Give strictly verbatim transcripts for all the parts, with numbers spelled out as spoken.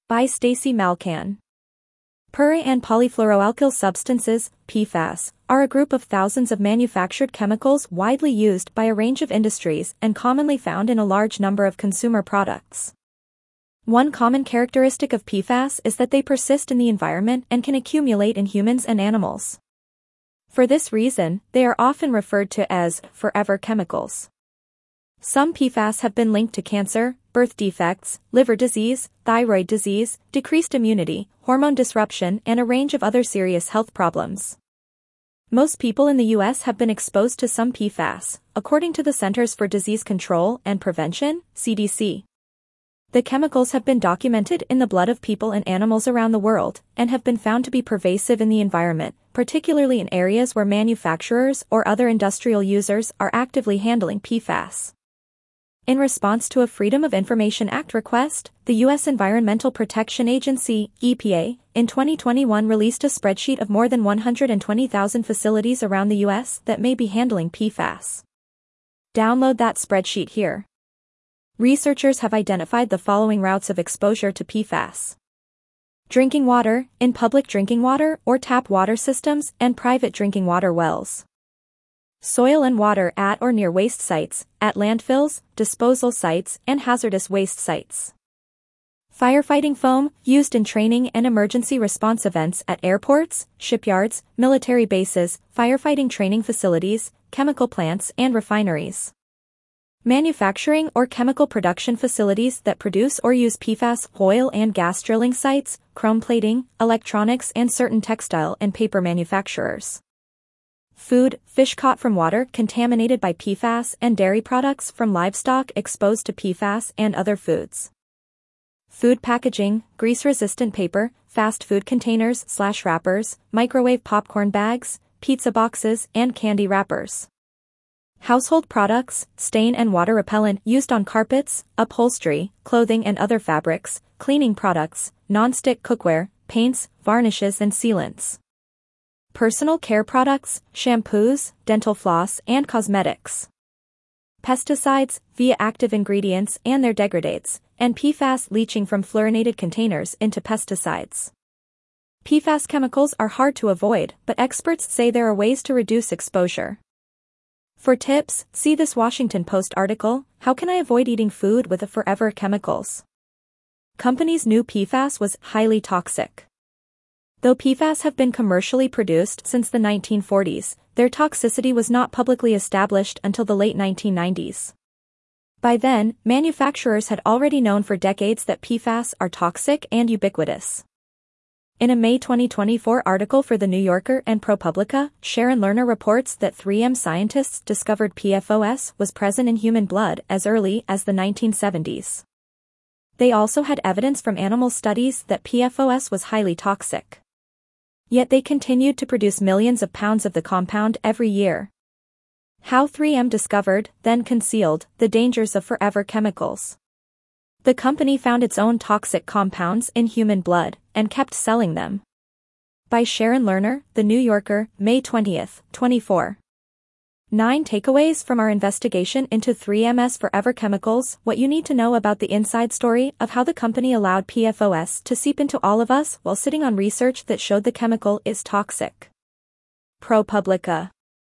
By Stacy Malcan. Per and polyfluoroalkyl substances, P FAS, are a group of thousands of manufactured chemicals widely used by a range of industries and commonly found in a large number of consumer products. One common characteristic of P FAS is that they persist in the environment and can accumulate in humans and animals. For this reason, they are often referred to as forever chemicals. Some P FAS have been linked to cancer, birth defects, liver disease, thyroid disease, decreased immunity, hormone disruption, and a range of other serious health problems. Most people in the U S have been exposed to some P FAS, according to the Centers for Disease Control and Prevention, C D C. The chemicals have been documented in the blood of people and animals around the world, and have been found to be pervasive in the environment, particularly in areas where manufacturers or other industrial users are actively handling P FAS. In response to a Freedom of Information Act request, the U S Environmental Protection Agency, E P A, in twenty twenty-one released a spreadsheet of more than one hundred twenty thousand facilities around the U S that may be handling P FAS. Download that spreadsheet here. Researchers have identified the following routes of exposure to P FAS. Drinking water, in public drinking water or tap water systems and private drinking water wells. Soil and water at or near waste sites, at landfills, disposal sites, and hazardous waste sites. Firefighting foam, used in training and emergency response events at airports, shipyards, military bases, firefighting training facilities, chemical plants, and refineries. Manufacturing or chemical production facilities that produce or use P FAS, oil and gas drilling sites, chrome plating, electronics, and certain textile and paper manufacturers. Food, fish caught from water contaminated by P FAS, and dairy products from livestock exposed to P FAS and other foods. Food packaging, grease-resistant paper, fast food containers slash wrappers, microwave popcorn bags, pizza boxes, and candy wrappers. Household products, stain and water repellent used on carpets, upholstery, clothing and other fabrics, cleaning products, non-stick cookware, paints, varnishes and sealants. Personal care products, shampoos, dental floss, and cosmetics. Pesticides, via active ingredients and their degradates, and P FAS leaching from fluorinated containers into pesticides. P FAS chemicals are hard to avoid, but experts say there are ways to reduce exposure. For tips, see this Washington Post article, How Can I Avoid Eating Food with a Forever Chemicals? Companies knew P FAS was highly toxic. Though P FAS have been commercially produced since the nineteen forties, their toxicity was not publicly established until the late nineteen nineties. By then, manufacturers had already known for decades that P FAS are toxic and ubiquitous. In a May twenty twenty-four article for The New Yorker and ProPublica, Sharon Lerner reports that three M scientists discovered P FOS was present in human blood as early as the nineteen seventies. They also had evidence from animal studies that P FOS was highly toxic. Yet they continued to produce millions of pounds of the compound every year. How three M discovered, then concealed, the dangers of forever chemicals. The company found its own toxic compounds in human blood, and kept selling them. By Sharon Lerner, The New Yorker, May twentieth, twenty-four. Nine takeaways from our investigation into three M's Forever Chemicals, what you need to know about the inside story of how the company allowed P FOS to seep into all of us while sitting on research that showed the chemical is toxic. ProPublica.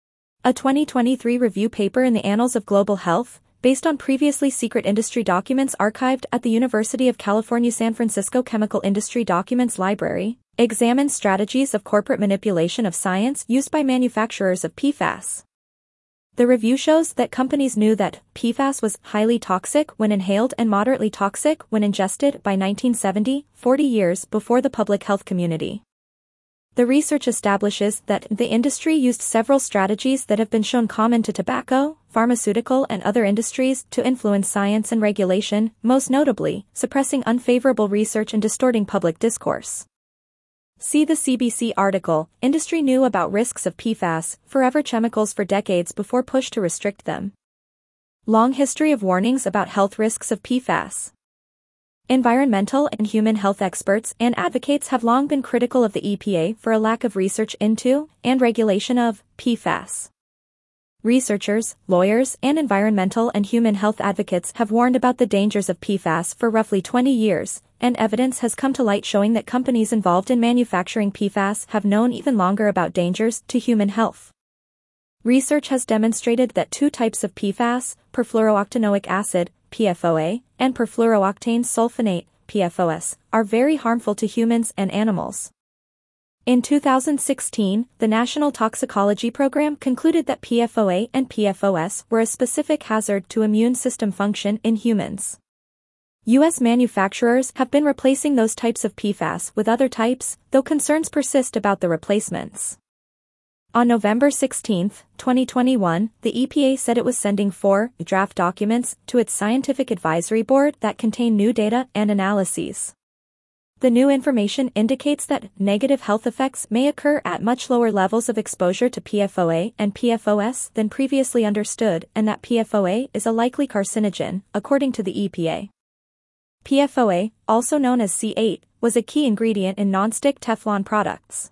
A twenty twenty-three review paper in the Annals of Global Health, based on previously secret industry documents archived at the University of California San Francisco Chemical Industry Documents Library, examines strategies of corporate manipulation of science used by manufacturers of P FAS. The review shows that companies knew that P FAS was highly toxic when inhaled and moderately toxic when ingested by nineteen seventy, forty years before the public health community. The research establishes that the industry used several strategies that have been shown common to tobacco, pharmaceutical and other industries to influence science and regulation, most notably, suppressing unfavorable research and distorting public discourse. See the C B C article, Industry Knew About Risks of P FAS, Forever Chemicals for Decades Before Push to Restrict Them. Long History of Warnings About Health Risks of P FAS. Environmental and human health experts and advocates have long been critical of the E P A for a lack of research into, and regulation of, P FAS. Researchers, lawyers, and environmental and human health advocates have warned about the dangers of P FAS for roughly twenty years, and evidence has come to light showing that companies involved in manufacturing P FAS have known even longer about dangers to human health. Research has demonstrated that two types of P FAS, perfluorooctanoic acid, P F O A, and perfluorooctane sulfonate, P F O S, are very harmful to humans and animals. In two thousand sixteen, the National Toxicology Program concluded that P F O A and P F O S were a specific hazard to immune system function in humans. U S manufacturers have been replacing those types of P FAS with other types, though concerns persist about the replacements. On November sixteenth, twenty twenty-one, the E P A said it was sending four draft documents to its Scientific Advisory Board that contain new data and analyses. The new information indicates that negative health effects may occur at much lower levels of exposure to P F O A and P F O S than previously understood, and that P F O A is a likely carcinogen, according to the E P A. P F O A, also known as C eight, was a key ingredient in nonstick Teflon products.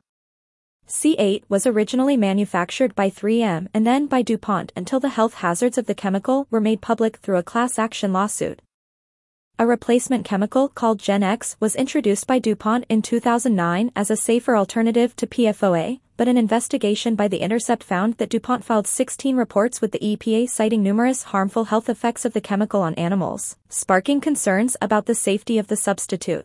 C eight was originally manufactured by three M and then by DuPont until the health hazards of the chemical were made public through a class action lawsuit. A replacement chemical called Gen X was introduced by DuPont in two thousand nine as a safer alternative to P F O A, but an investigation by The Intercept found that DuPont filed sixteen reports with the E P A citing numerous harmful health effects of the chemical on animals, sparking concerns about the safety of the substitute.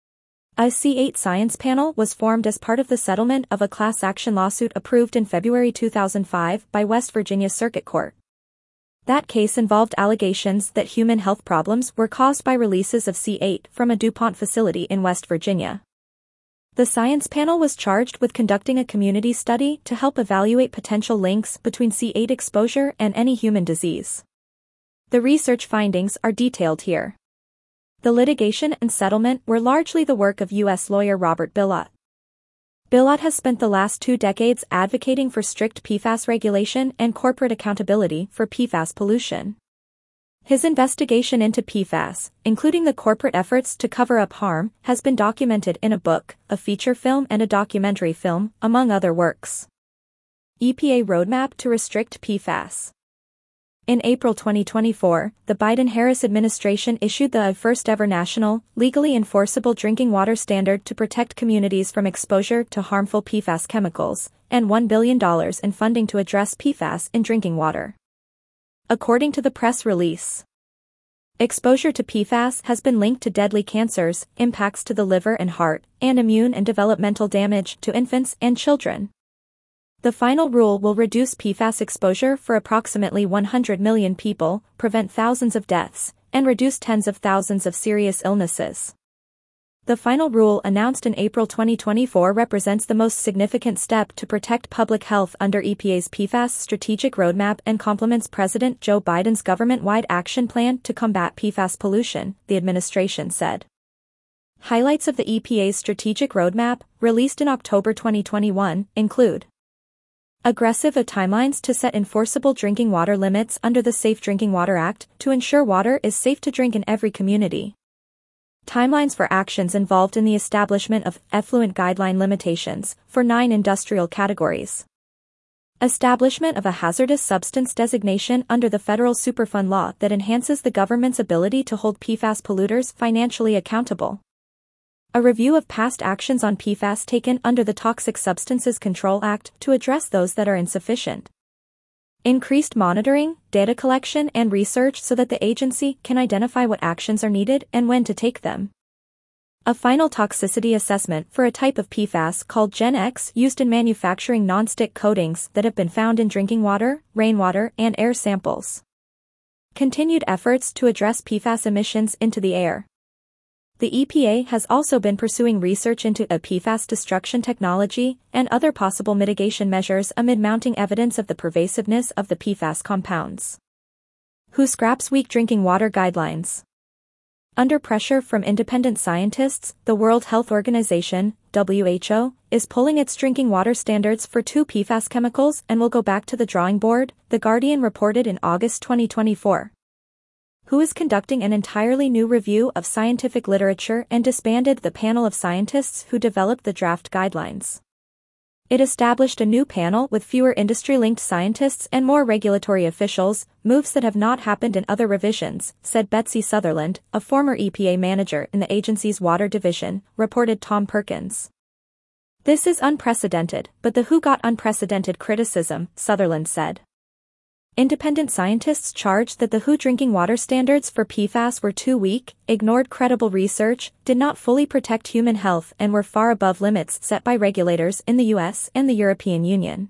A C eight science panel was formed as part of the settlement of a class action lawsuit approved in February two thousand five by West Virginia Circuit Court. That case involved allegations that human health problems were caused by releases of C eight from a DuPont facility in West Virginia. The science panel was charged with conducting a community study to help evaluate potential links between C eight exposure and any human disease. The research findings are detailed here. The litigation and settlement were largely the work of U S lawyer Robert Bilott. Bilott has spent the last two decades advocating for strict P FAS regulation and corporate accountability for P FAS pollution. His investigation into P FAS, including the corporate efforts to cover up harm, has been documented in a book, a feature film and a documentary film, among other works. E P A Roadmap to Restrict P FAS. In April twenty twenty-four, the Biden-Harris administration issued the first-ever national, legally enforceable drinking water standard to protect communities from exposure to harmful P FAS chemicals, and one billion dollars in funding to address P FAS in drinking water. According to the press release, exposure to P FAS has been linked to deadly cancers, impacts to the liver and heart, and immune and developmental damage to infants and children. The final rule will reduce P FAS exposure for approximately one hundred million people, prevent thousands of deaths, and reduce tens of thousands of serious illnesses. The final rule announced in April twenty twenty-four represents the most significant step to protect public health under E P A's P FAS strategic roadmap and complements President Joe Biden's government-wide action plan to combat P FAS pollution, the administration said. Highlights of the E P A's strategic roadmap, released in October twenty twenty-one, include aggressive timelines to set enforceable drinking water limits under the Safe Drinking Water Act to ensure water is safe to drink in every community. Timelines for actions involved in the establishment of effluent guideline limitations for nine industrial categories. Establishment of a hazardous substance designation under the federal Superfund law that enhances the government's ability to hold P FAS polluters financially accountable. A review of past actions on P FAS taken under the Toxic Substances Control Act to address those that are insufficient. Increased monitoring, data collection and research so that the agency can identify what actions are needed and when to take them. A final toxicity assessment for a type of P FAS called Gen X used in manufacturing nonstick coatings that have been found in drinking water, rainwater, and air samples. Continued efforts to address P FAS emissions into the air. The E P A has also been pursuing research into a P FAS destruction technology and other possible mitigation measures amid mounting evidence of the pervasiveness of the P FAS compounds. Who scraps weak drinking water guidelines? Under pressure from independent scientists, the World Health Organization, W H O, is pulling its drinking water standards for two P FAS chemicals and will go back to the drawing board, The Guardian reported in August twenty twenty-four. Who is conducting an entirely new review of scientific literature and disbanded the panel of scientists who developed the draft guidelines. It established a new panel with fewer industry-linked scientists and more regulatory officials, moves that have not happened in other revisions, said Betsy Sutherland, a former E P A manager in the agency's water division, reported Tom Perkins. This is unprecedented, but the W H O got unprecedented criticism, Sutherland said. Independent scientists charged that the W H O drinking water standards for P FAS were too weak, ignored credible research, did not fully protect human health and were far above limits set by regulators in the U S and the European Union.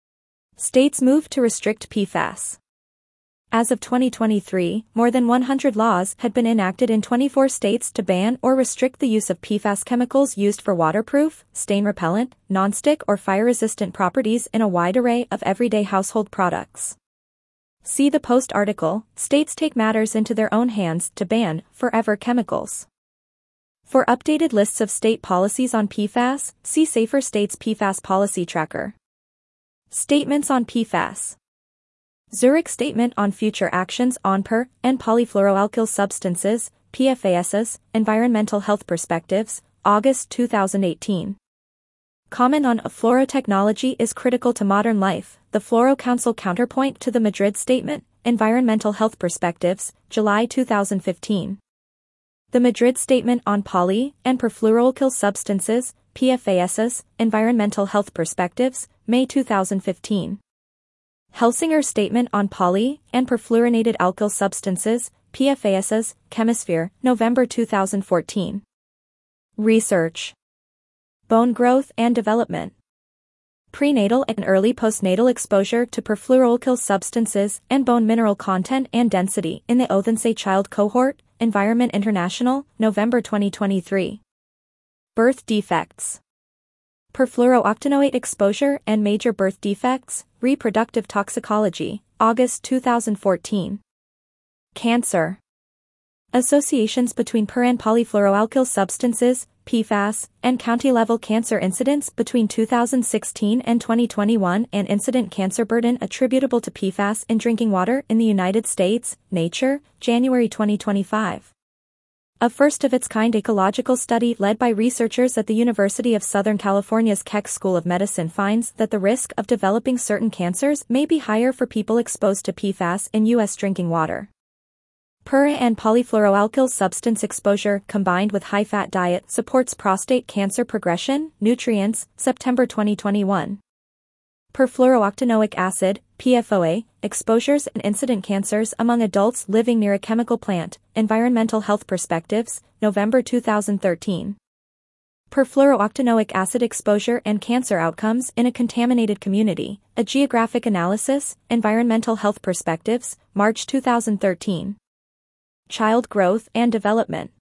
States moved to restrict P FAS. As of twenty twenty-three, more than one hundred laws had been enacted in twenty-four states to ban or restrict the use of P FAS chemicals used for waterproof, stain repellent, nonstick or fire-resistant properties in a wide array of everyday household products. See the Post article, States Take Matters into Their Own Hands to Ban Forever Chemicals. For updated lists of state policies on P FAS, see Safer States P FAS Policy Tracker. Statements on P FAS. Zurich Statement on Future Actions on Per and Polyfluoroalkyl Substances, P FASs, Environmental Health Perspectives, August two thousand eighteen. Comment on fluorotechnology is critical to modern life, the Fluoro Council counterpoint to the Madrid Statement, Environmental Health Perspectives, July two thousand fifteen. The Madrid Statement on Poly and Perfluoroalkyl Substances, P FASs, Environmental Health Perspectives, May two thousand fifteen. Helsinger Statement on Poly and Perfluorinated Alkyl Substances, P FASs, Chemisphere, November two thousand fourteen. Research. Bone growth and development. Prenatal and early postnatal exposure to perfluoroalkyl substances and bone mineral content and density in the Othensay Child Cohort, Environment International, November twenty twenty-three. Birth defects. Perfluorooctanoate exposure and major birth defects, reproductive toxicology, August two thousand fourteen. Cancer. Associations between per and polyfluoroalkyl substances, P FAS, and county-level cancer incidence between two thousand sixteen and twenty twenty-one and incident cancer burden attributable to P FAS in drinking water in the United States, Nature, January twenty twenty-five. A first-of-its-kind ecological study led by researchers at the University of Southern California's Keck School of Medicine finds that the risk of developing certain cancers may be higher for people exposed to P FAS in U S drinking water. Per and polyfluoroalkyl substance exposure combined with high-fat diet supports prostate cancer progression, nutrients, September twenty twenty-one. Perfluorooctanoic acid, P F O A, exposures and incident cancers among adults living near a chemical plant, Environmental Health Perspectives, November two thousand thirteen. Perfluorooctanoic acid exposure and cancer outcomes in a contaminated community, a geographic analysis, Environmental Health Perspectives, March two thousand thirteen. Child growth and development.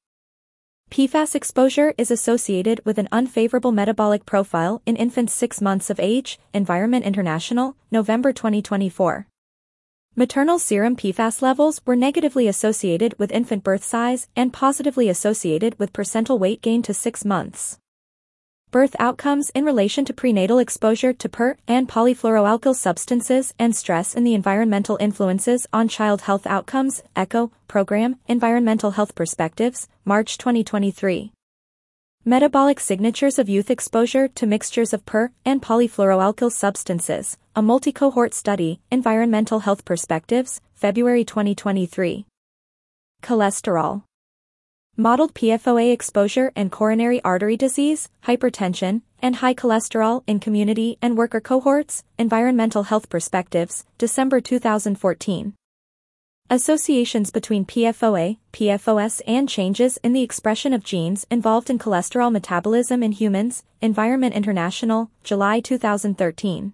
P FAS exposure is associated with an unfavorable metabolic profile in infants six months of age, Environment International, November twenty twenty-four. Maternal serum P FAS levels were negatively associated with infant birth size and positively associated with percental weight gain to six months. Birth outcomes in relation to prenatal exposure to per and polyfluoroalkyl substances and stress in the environmental influences on child health outcomes, ECHO, Program, Environmental Health Perspectives, March twenty twenty-three. Metabolic signatures of youth exposure to mixtures of per and polyfluoroalkyl substances, a multi-cohort study, Environmental Health Perspectives, February twenty twenty-three. Cholesterol. Modeled P F O A exposure and coronary artery disease, hypertension, and high cholesterol in community and worker cohorts, Environmental Health Perspectives, December two thousand fourteen. Associations between P F O A, P F O S and changes in the expression of genes involved in cholesterol metabolism in humans, Environment International, July two thousand thirteen.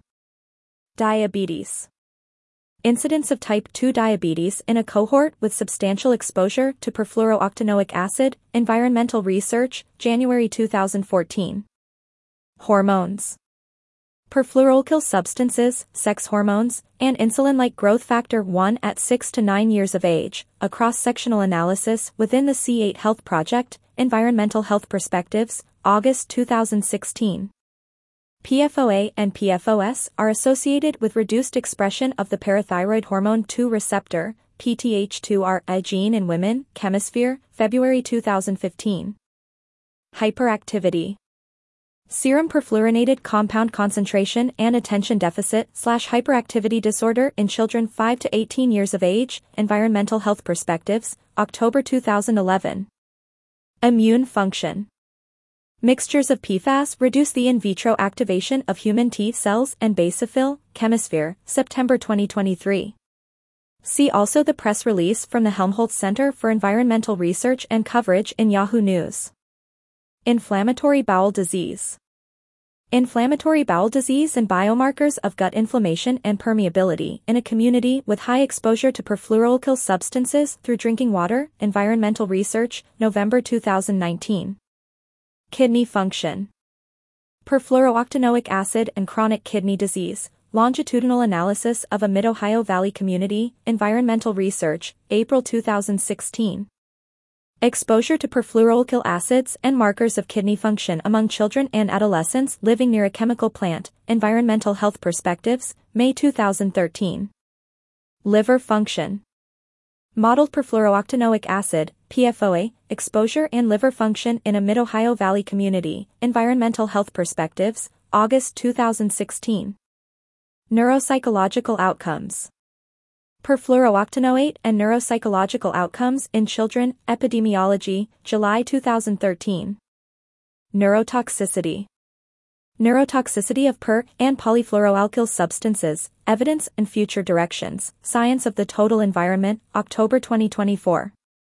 Diabetes. Incidence of type two diabetes in a cohort with substantial exposure to perfluorooctanoic acid, Environmental Research, January two thousand fourteen. Hormones. Perfluoroalkyl substances, sex hormones, and insulin-like growth factor one at six to nine years of age, a cross-sectional analysis within the C eight Health Project, Environmental Health Perspectives, August two thousand sixteen. P F O A and P F O S are associated with reduced expression of the parathyroid hormone two receptor, P T H two R, a gene in women, Chemisphere, February two thousand fifteen. Hyperactivity. Serum perfluorinated compound concentration and attention deficit slash hyperactivity disorder in children five to eighteen years of age, Environmental Health Perspectives, October two thousand eleven. Immune function. Mixtures of P FAS reduce the in vitro activation of human T cells and basophil, Chemisphere, September twenty twenty-three. See also the press release from the Helmholtz Center for Environmental Research and coverage in Yahoo News. Inflammatory bowel disease. Inflammatory bowel disease and biomarkers of gut inflammation and permeability in a community with high exposure to perfluoroalkyl substances through drinking water, Environmental Research, November two thousand nineteen. Kidney function. Perfluorooctanoic acid and chronic kidney disease, longitudinal analysis of a Mid-Ohio Valley community, Environmental Research, April two thousand sixteen. Exposure to perfluoroalkyl acids and markers of kidney function among children and adolescents living near a chemical plant, Environmental Health Perspectives, May two thousand thirteen. Liver function. Modeled perfluorooctanoic acid, P F O A, exposure and liver function in a Mid-Ohio Valley community, Environmental Health Perspectives, August two thousand sixteen. Neuropsychological outcomes. Perfluorooctanoate and neuropsychological outcomes in children, Epidemiology, July two thousand thirteen. Neurotoxicity. Neurotoxicity of per and polyfluoroalkyl substances, evidence and future directions, Science of the Total Environment, October twenty twenty-four.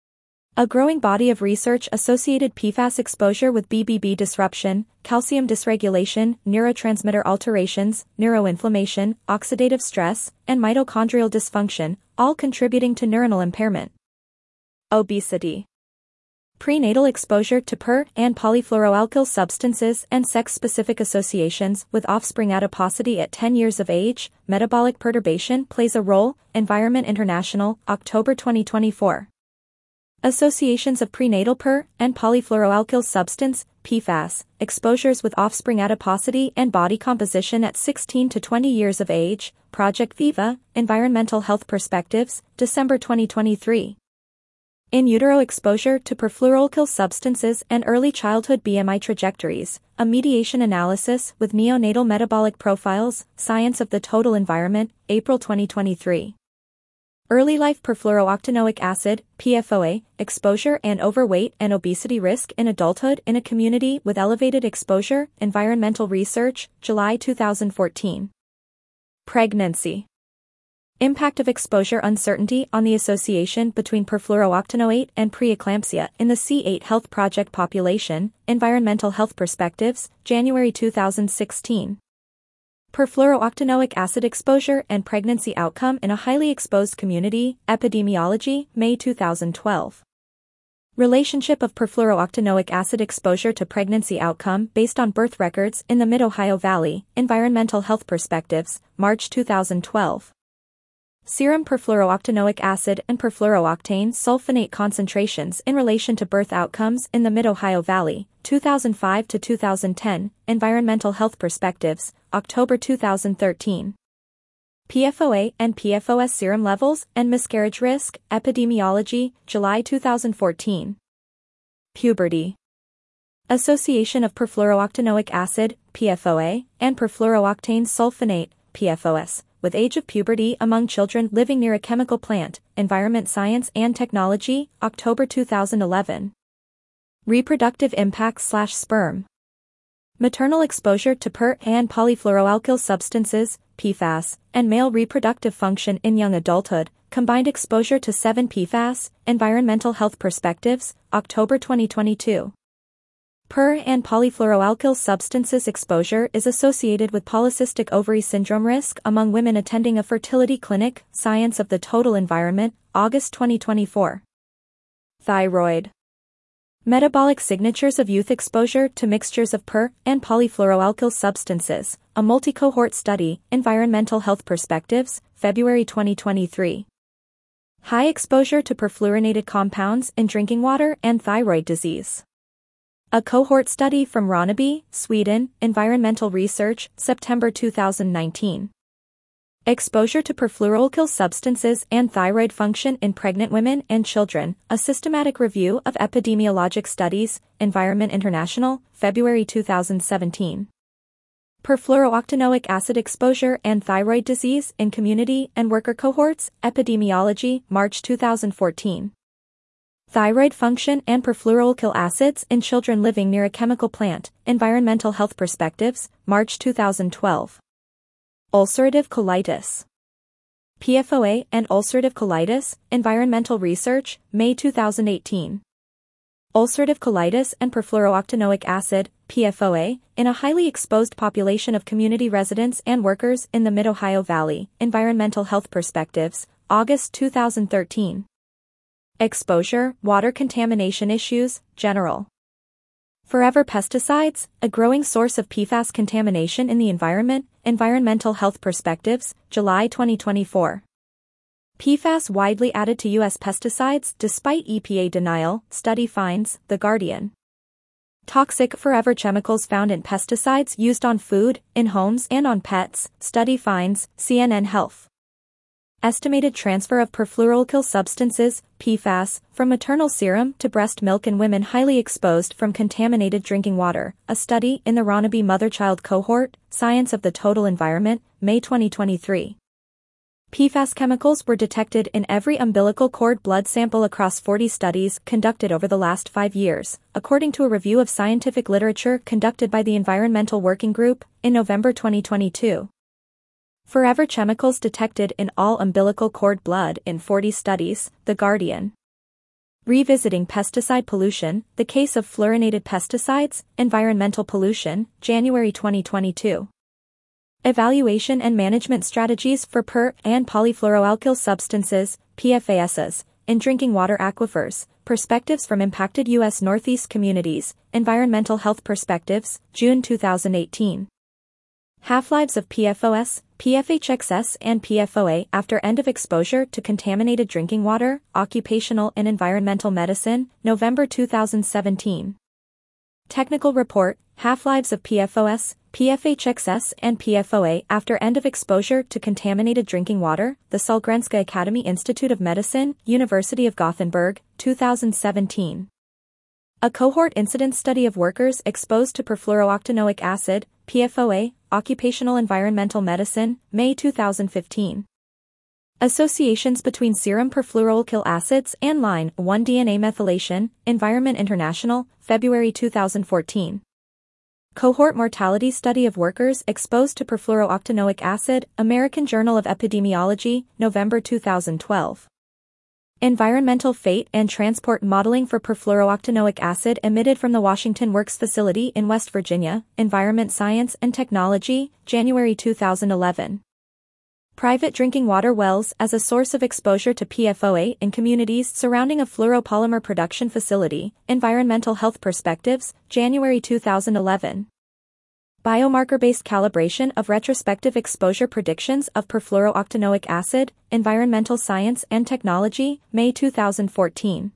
A growing body of research associated P FAS exposure with B B B disruption, calcium dysregulation, neurotransmitter alterations, neuroinflammation, oxidative stress, and mitochondrial dysfunction, all contributing to neuronal impairment. Obesity. Prenatal exposure to per and polyfluoroalkyl substances and sex-specific associations with offspring adiposity at ten years of age, metabolic perturbation plays a role, Environment International, October twenty twenty-four. Associations of prenatal per and polyfluoroalkyl substance, P FAS, exposures with offspring adiposity and body composition at sixteen to twenty years of age, Project Viva, Environmental Health Perspectives, December twenty twenty-three. In utero exposure to perfluoroalkyl substances and early childhood B M I trajectories, a mediation analysis with neonatal metabolic profiles, Science of the Total Environment, April twenty twenty-three. Early life perfluorooctanoic acid, P F O A, exposure and overweight and obesity risk in adulthood in a community with elevated exposure, Environmental Research, July two thousand fourteen. Pregnancy. Impact of exposure uncertainty on the association between perfluorooctanoate and preeclampsia in the C eight Health Project population, Environmental Health Perspectives, January two thousand sixteen. Perfluorooctanoic acid exposure and pregnancy outcome in a highly exposed community, Epidemiology, May two thousand twelve. Relationship of perfluorooctanoic acid exposure to pregnancy outcome based on birth records in the Mid-Ohio Valley, Environmental Health Perspectives, March two thousand twelve. Serum perfluorooctanoic acid and perfluorooctane sulfonate concentrations in relation to birth outcomes in the Mid-Ohio Valley, two thousand five to two thousand ten, Environmental Health Perspectives, October two thousand thirteen. P F O A and P F O S serum levels and miscarriage risk, Epidemiology, July two thousand fourteen. Puberty. Association of perfluorooctanoic acid, P F O A, and perfluorooctane sulfonate, P F O S, with age of puberty among children living near a chemical plant, Environment Science and Technology, October two thousand eleven. Reproductive impact slash sperm. Maternal exposure to per and polyfluoroalkyl substances, P FAS, and male reproductive function in young adulthood, combined exposure to seven P FAS, Environmental Health Perspectives, October twenty twenty-two. Per and polyfluoroalkyl substances exposure is associated with polycystic ovary syndrome risk among women attending a fertility clinic, Science of the Total Environment, August twenty twenty-four. Thyroid. Metabolic signatures of youth exposure to mixtures of per and polyfluoroalkyl substances, a multi-cohort study, Environmental Health Perspectives, February twenty twenty-three. High exposure to perfluorinated compounds in drinking water and thyroid disease. A cohort study from Ronneby, Sweden, Environmental Research, September two thousand nineteen. Exposure to perfluoroalkyl substances and thyroid function in pregnant women and children, a systematic review of epidemiologic studies, Environment International, February two thousand seventeen. Perfluorooctanoic acid exposure and thyroid disease in community and worker cohorts, Epidemiology, March two thousand fourteen. Thyroid function and perfluoroalkyl acids in children living near a chemical plant, Environmental Health Perspectives, March two thousand twelve. Ulcerative colitis. P F O A and ulcerative colitis, Environmental Research, May two thousand eighteen. Ulcerative colitis and perfluorooctanoic acid, P F O A, in a highly exposed population of community residents and workers in the Mid-Ohio Valley, Environmental Health Perspectives, August two thousand thirteen. Exposure, water contamination issues, general. Forever pesticides, a growing source of P F A S contamination in the environment, Environmental Health Perspectives, July twenty twenty-four. P F A S widely added to U S pesticides despite E P A denial, study finds, The Guardian. Toxic forever chemicals found in pesticides used on food, in homes and on pets, study finds, C N N Health. Estimated transfer of perfluoroalkyl substances, P F A S, from maternal serum to breast milk in women highly exposed from contaminated drinking water, a study in the Ronneby Mother-Child Cohort, Science of the Total Environment, May twenty twenty-three. P F A S chemicals were detected in every umbilical cord blood sample across forty studies conducted over the last five years, according to a review of scientific literature conducted by the Environmental Working Group, in November twenty twenty-two. Forever chemicals detected in all umbilical cord blood in forty studies, The Guardian. Revisiting pesticide pollution, the case of fluorinated pesticides, environmental pollution, January twenty twenty-two. Evaluation and management strategies for per- and polyfluoroalkyl substances, P F A Ss, in drinking water aquifers, perspectives from impacted U S Northeast communities, Environmental Health Perspectives, June two thousand eighteen. Half-lives of P F O S, P F H X S and P F O A after end of exposure to contaminated drinking water, Occupational and Environmental Medicine, November two thousand seventeen. Technical report, half-lives of P F O S, P F H X S and P F O A after end of exposure to contaminated drinking water, the Sahlgrenska Academy Institute of Medicine, University of Gothenburg, two thousand seventeen. A cohort incidence study of workers exposed to perfluorooctanoic acid, P F O A, Occupational Environmental Medicine, May two thousand fifteen. Associations between serum perfluoroalkyl acids and line one D N A methylation, Environment International, February two thousand fourteen. Cohort mortality study of workers exposed to perfluorooctanoic acid, American Journal of Epidemiology, November two thousand twelve. Environmental fate and transport modeling for perfluorooctanoic acid emitted from the Washington Works facility in West Virginia, Environment Science and Technology, January two thousand eleven. Private drinking water wells as a source of exposure to P F O A in communities surrounding a fluoropolymer production facility, Environmental Health Perspectives, January two thousand eleven. Biomarker-based calibration of retrospective exposure predictions of perfluorooctanoic acid, Environmental Science and Technology, May two thousand fourteen.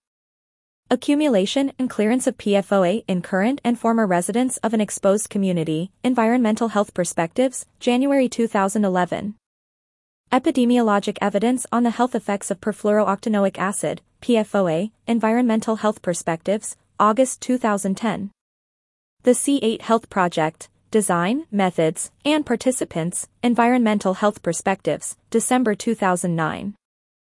Accumulation and clearance of P F O A in current and former residents of an exposed community, Environmental Health Perspectives, January two thousand eleven. Epidemiologic evidence on the health effects of perfluorooctanoic acid, P F O A, Environmental Health Perspectives, August two thousand ten. The C eight Health Project, Design, Methods, and Participants, Environmental Health Perspectives, December two thousand nine.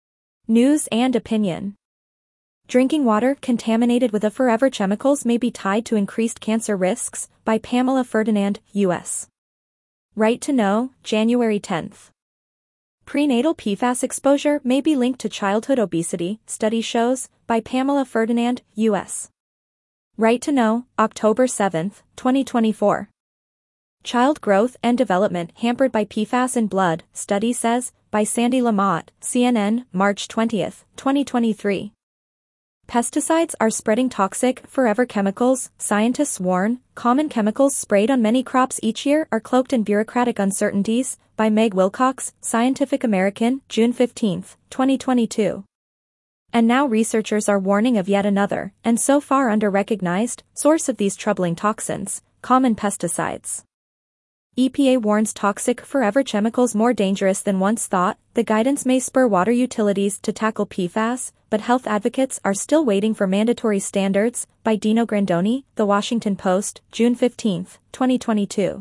News and Opinion. Drinking water contaminated with the forever chemicals may be tied to increased cancer risks, by Pamela Ferdinand, U S Right to Know, January tenth. Prenatal P F A S exposure may be linked to childhood obesity, study shows, by Pamela Ferdinand, U S Right to Know, October seventh, twenty twenty-four. Child growth and development hampered by P F A S in blood, study says, by Sandy Lamotte, C N N, March twentieth, twenty twenty-three. Pesticides are spreading toxic, forever chemicals, scientists warn, common chemicals sprayed on many crops each year are cloaked in bureaucratic uncertainties, by Meg Wilcox, Scientific American, June fifteenth, twenty twenty-two. And now researchers are warning of yet another, and so far under-recognized, source of these troubling toxins, common pesticides. E P A warns toxic forever chemicals more dangerous than once thought. The guidance may spur water utilities to tackle P F A S, but health advocates are still waiting for mandatory standards. By Dino Grandoni, The Washington Post, June fifteenth, twenty twenty-two.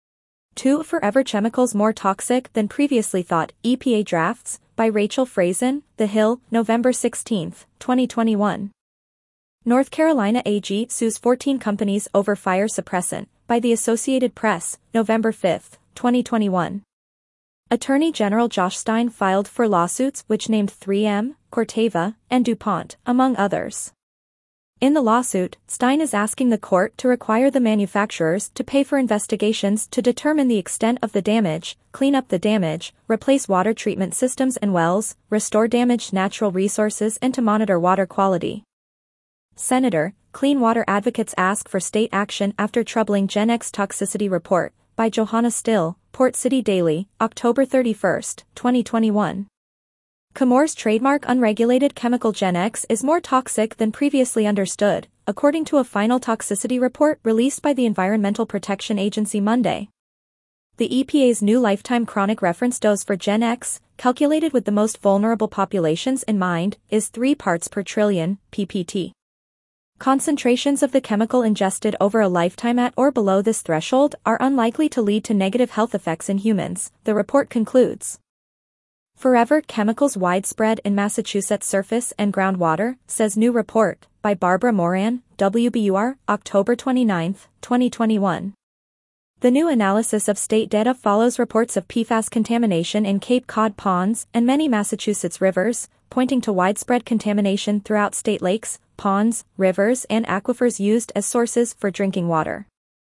Two forever chemicals more toxic than previously thought. E P A drafts, by Rachel Frazen, The Hill, November sixteenth, twenty twenty-one. North Carolina A G sues fourteen companies over fire suppressant, by the Associated Press, November fifth, twenty twenty-one. Attorney General Josh Stein filed for lawsuits which named three M, Corteva, and DuPont, among others. In the lawsuit, Stein is asking the court to require the manufacturers to pay for investigations to determine the extent of the damage, clean up the damage, replace water treatment systems and wells, restore damaged natural resources, and to monitor water quality. Senator, Clean Water Advocates ask for state action after troubling GenX toxicity report, by Johanna Still, Port City Daily, October thirty-first, twenty twenty-one. Chemours trademark unregulated chemical GenX is more toxic than previously understood, according to a final toxicity report released by the Environmental Protection Agency Monday. The E P A's new lifetime chronic reference dose for GenX, calculated with the most vulnerable populations in mind, is three parts per trillion, P P T. Concentrations of the chemical ingested over a lifetime at or below this threshold are unlikely to lead to negative health effects in humans, the report concludes. Forever chemicals widespread in Massachusetts surface and groundwater, says new report, by Barbara Moran, W B U R, October twenty-ninth, twenty twenty-one. The new analysis of state data follows reports of P F A S contamination in Cape Cod ponds and many Massachusetts rivers, pointing to widespread contamination throughout state lakes, ponds, rivers, and aquifers used as sources for drinking water.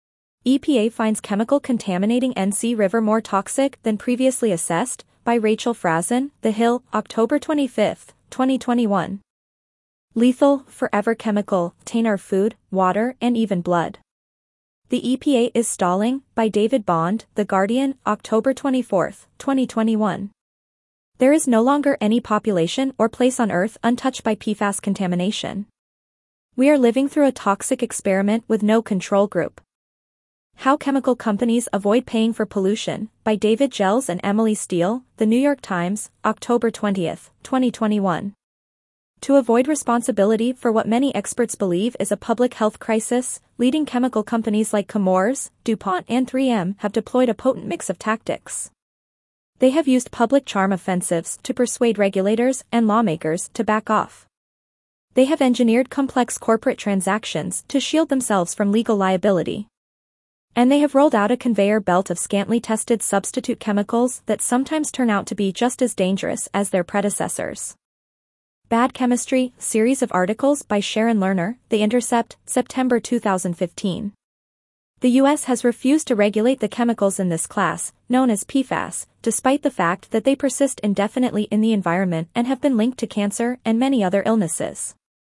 E P A finds chemical contaminating N C River more toxic than previously assessed, by Rachel Frazen, The Hill, October twenty-fifth, twenty twenty-one. Lethal, forever chemical, taint our food, water, and even blood. The E P A is stalling, by David Bond, The Guardian, October twenty-fourth, twenty twenty-one. There is no longer any population or place on Earth untouched by P F A S contamination. We are living through a toxic experiment with no control group. How chemical companies avoid paying for pollution, by David Gels and Emily Steele, The New York Times, October twentieth, twenty twenty-one. To avoid responsibility for what many experts believe is a public health crisis, leading chemical companies like Chemours, DuPont, and three M have deployed a potent mix of tactics. They have used public charm offensives to persuade regulators and lawmakers to back off. They have engineered complex corporate transactions to shield themselves from legal liability. And they have rolled out a conveyor belt of scantily tested substitute chemicals that sometimes turn out to be just as dangerous as their predecessors. Bad Chemistry, series of articles by Sharon Lerner, The Intercept, September two thousand fifteen. The U S has refused to regulate the chemicals in this class, known as P F A S, despite the fact that they persist indefinitely in the environment and have been linked to cancer and many other illnesses.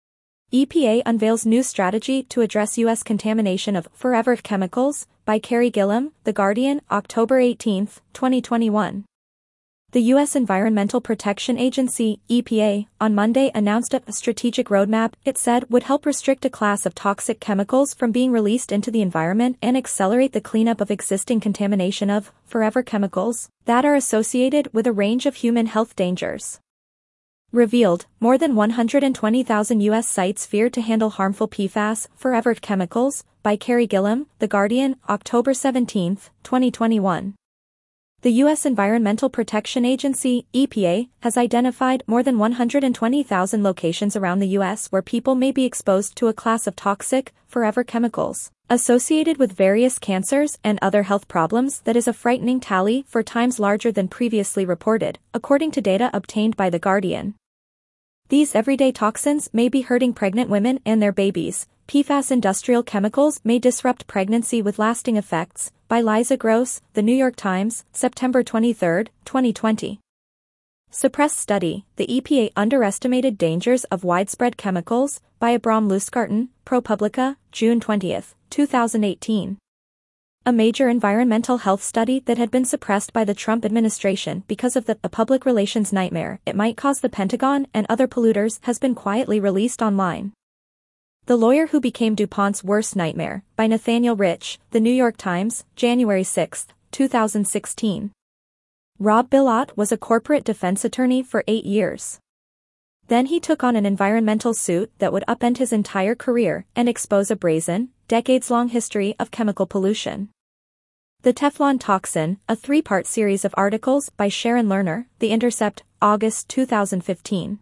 E P A unveils new strategy to address U S contamination of forever chemicals, by Carrie Gillam, The Guardian, October eighteenth, twenty twenty-one. The U S Environmental Protection Agency, E P A, on Monday announced a strategic roadmap it said would help restrict a class of toxic chemicals from being released into the environment and accelerate the cleanup of existing contamination of forever chemicals that are associated with a range of human health dangers. Revealed, more than one hundred twenty thousand U S sites feared to handle harmful P F A S, forever chemicals, by Carrie Gillam, The Guardian, October seventeenth, twenty twenty-one. The U S Environmental Protection Agency, E P A, has identified more than one hundred twenty thousand locations around the U S where people may be exposed to a class of toxic, forever chemicals, associated with various cancers and other health problems that is a frightening tally four times larger than previously reported, according to data obtained by The Guardian. These everyday toxins may be hurting pregnant women and their babies. P F A S industrial chemicals may disrupt pregnancy with lasting effects, by Liza Gross, The New York Times, September twenty-third, twenty twenty. Suppressed study, The E P A underestimated dangers of widespread chemicals, by Abram Lustgarten, ProPublica, June twentieth, two thousand eighteen. A major environmental health study that had been suppressed by the Trump administration because of the a public relations nightmare it might cause the Pentagon and other polluters has been quietly released online. The Lawyer Who Became DuPont's Worst Nightmare, by Nathaniel Rich, The New York Times, January sixth, two thousand sixteen. Rob Bilott was a corporate defense attorney for eight years. Then he took on an environmental suit that would upend his entire career and expose a brazen, decades-long history of chemical pollution. The Teflon Toxin, a three-part series of articles by Sharon Lerner, The Intercept, August two thousand fifteen.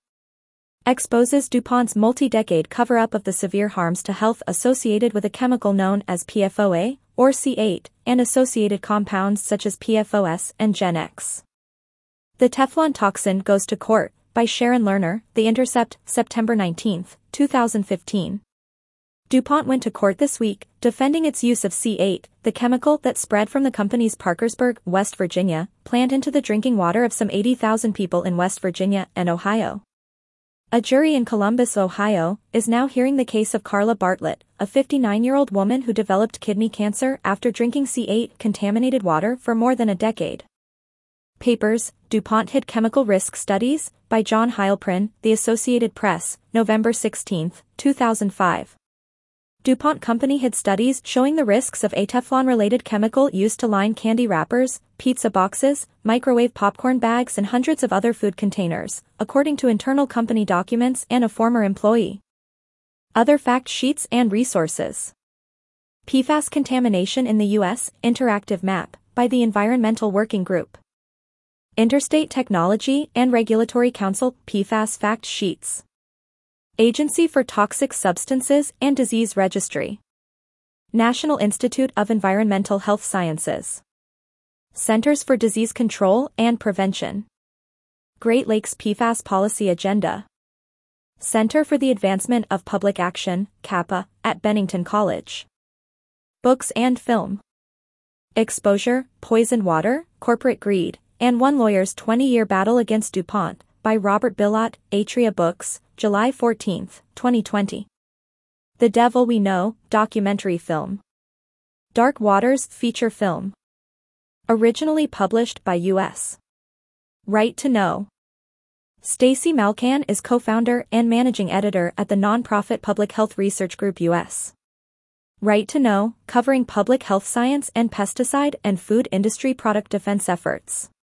Exposes DuPont's multi-decade cover-up of the severe harms to health associated with a chemical known as P F O A, or C eight, and associated compounds such as P F O S and Gen X. The Teflon Toxin Goes to Court, by Sharon Lerner, The Intercept, September nineteenth, two thousand fifteen. DuPont went to court this week, defending its use of C eight, the chemical that spread from the company's Parkersburg, West Virginia, plant into the drinking water of some eighty thousand people in West Virginia and Ohio. A jury in Columbus, Ohio, is now hearing the case of Carla Bartlett, a fifty-nine-year-old woman who developed kidney cancer after drinking C eight contaminated water for more than a decade. Papers, DuPont Hid Chemical Risk Studies, by John Heilprin, The Associated Press, November sixteenth, two thousand five. DuPont Company hid studies showing the risks of a Teflon-related chemical used to line candy wrappers, pizza boxes, microwave popcorn bags and hundreds of other food containers, according to internal company documents and a former employee. Other fact sheets and resources. P FAS Contamination in the U S, Interactive Map, by the Environmental Working Group. Interstate Technology and Regulatory Council, P FAS Fact Sheets. Agency for Toxic Substances and Disease Registry. National Institute of Environmental Health Sciences. Centers for Disease Control and Prevention. Great Lakes P FAS Policy Agenda. Center for the Advancement of Public Action, CAPA, at Bennington College. Books and Film. Exposure, Poisoned Water, Corporate Greed, and One Lawyer's twenty-year Battle Against DuPont, by Robert Bilott, Atria Books, July fourteenth, twenty twenty. The Devil We Know, documentary film. Dark Waters feature film. Originally published by U S Right to Know. Stacy Malcan is co-founder and managing editor at the nonprofit Public Health Research Group U S Right to Know, covering public health science and pesticide and food industry product defense efforts.